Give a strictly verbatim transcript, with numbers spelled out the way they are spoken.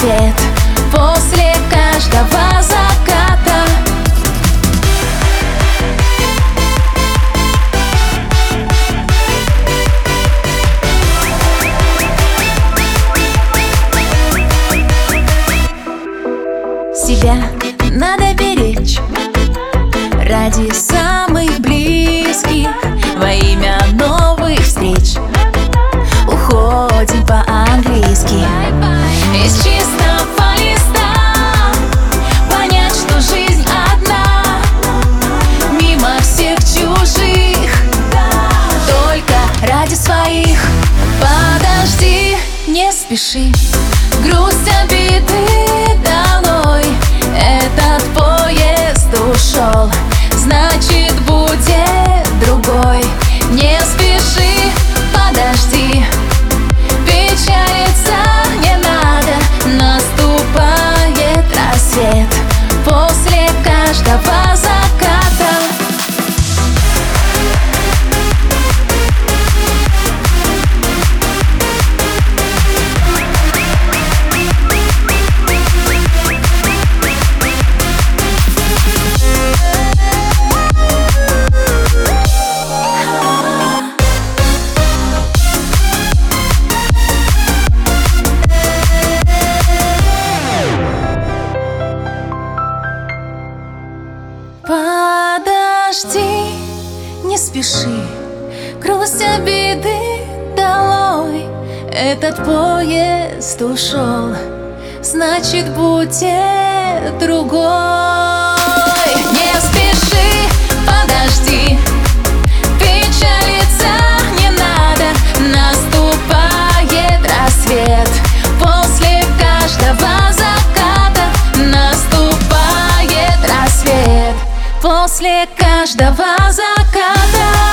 рассвет после каждого заката. Себя надо беречь ради самых близких, во имя новых встреч уходим по-английски. Из чистого листа понять, что жизнь одна, мимо всех чужих, только ради своих. Подожди, не спеши, грусть, обиды долой. Этот поезд ушел, значит, будет другой. Не спеши, подожди, печалиться не надо. Наступает рассвет после каждого заката. Подожди, не спеши, грусть, обиды долой. Этот поезд ушел, значит, будет другой. Не спеши, подожди, печалиться не надо. Наступает рассвет после каждого заката. Наступает рассвет после каждого заката.